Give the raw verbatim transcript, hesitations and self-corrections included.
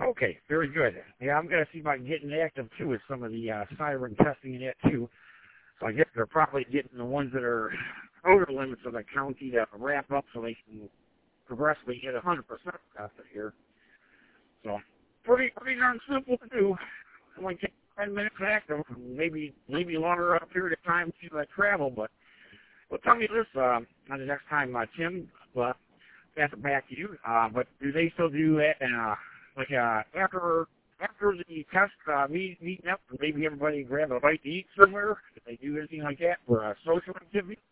Okay, very good. Yeah, I'm going to see if I can get active, too, with some of the uh, siren testing in it, too. So I guess they're probably getting the ones that are outer limits of the county to wrap up so they can progressively hit one hundred percent after here. So pretty pretty darn simple to do. It only takes ten minutes active, maybe maybe longer a period of time to uh, travel. But well, tell me this uh, on the next time, uh, Tim. Uh, pass it back to you. Uh, but do they still do that? Uh, like uh, after after the test uh, meet, meeting up, maybe everybody grab a bite to eat somewhere? Do they do anything like that for uh, social activity?